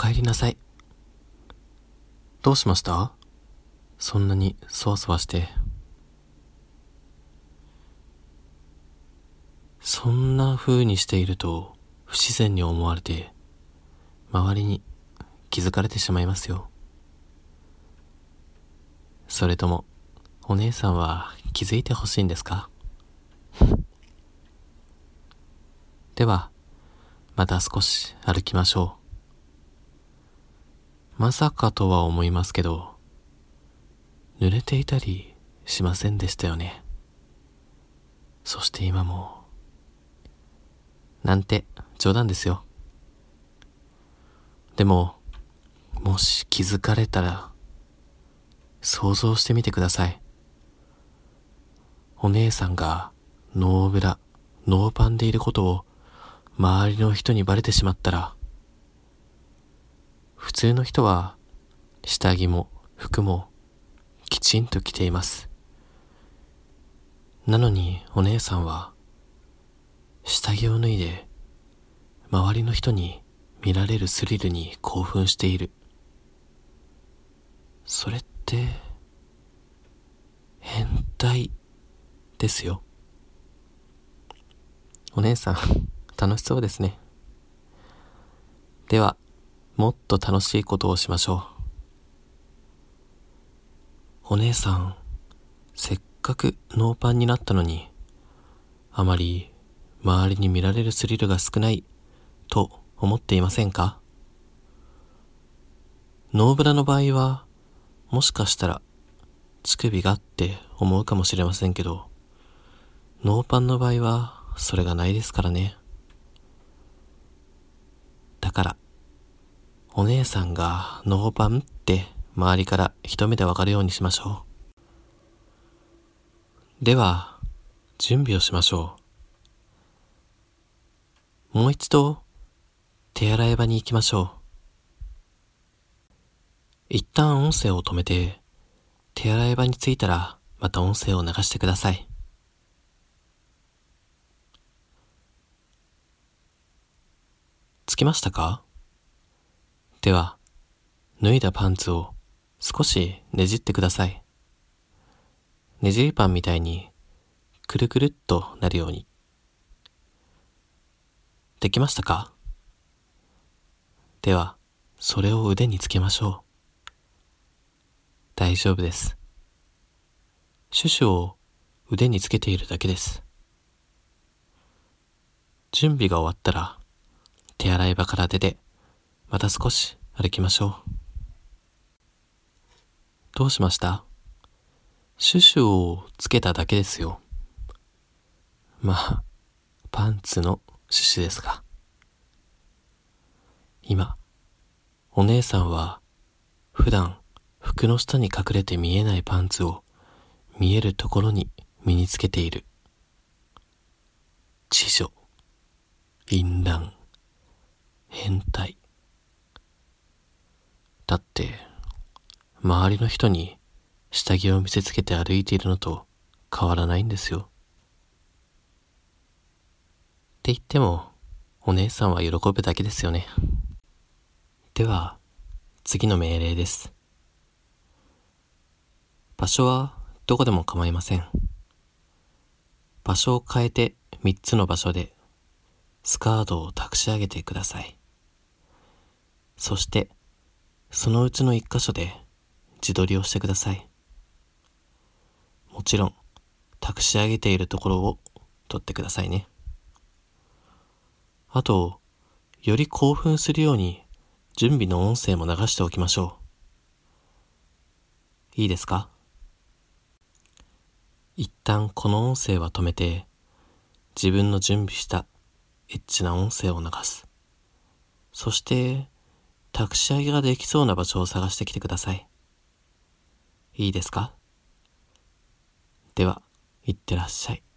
帰りなさい。どうしました？そんなにそわそわして。そんな風にしていると不自然に思われて、周りに気づかれてしまいますよ。それともお姉さんは気づいてほしいんですか？ではまた少し歩きましょう。まさかとは思いますけど、濡れていたりしませんでしたよね。そして今もなんて冗談ですよ。でももし気づかれたら想像してみてください。お姉さんがノーブラ、ノーパンでいることを周りの人にバレてしまったら、普通の人は下着も服もきちんと着ています。なのにお姉さんは下着を脱いで周りの人に見られるスリルに興奮している。それって変態ですよ。お姉さん楽しそうですね。ではもっと楽しいことをしましょう。お姉さん、せっかくノーパンになったのに、あまり周りに見られるスリルが少ないと思っていませんか？ノーブラの場合はもしかしたら乳首がって思うかもしれませんけど、ノーパンの場合はそれがないですからね。だからお姉さんがノーパンって周りから一目でわかるようにしましょう。では準備をしましょう。もう一度手洗い場に行きましょう。一旦音声を止めて手洗い場に着いたらまた音声を流してください。着きましたか？では脱いだパンツを少しねじってください。ねじりパンみたいにくるくるっとなるように。できましたか？ではそれを腕につけましょう。大丈夫です。シュシュを腕につけているだけです。準備が終わったら手洗い場から出てまた少し歩きましょう。どうしました？シュシュをつけただけですよ。まあパンツのシュシュですが、今お姉さんは普段服の下に隠れて見えないパンツを見えるところに身につけている。痴女、淫乱、変態。だって周りの人に下着を見せつけて歩いているのと変わらないんですよ。って言ってもお姉さんは喜ぶだけですよね。では次の命令です。場所はどこでも構いません。場所を変えて3つの場所でスカートを託し上げてください。そしてそのうちの1箇所で自撮りをしてください。もちろん託し上げているところを撮ってくださいね。あとより興奮するように準備の音声も流しておきましょう。いいですか？一旦この音声は止めて、自分の準備したエッチな音声を流す。そして託し上げができそうな場所を探してきてください。いいですか？では、いってらっしゃい。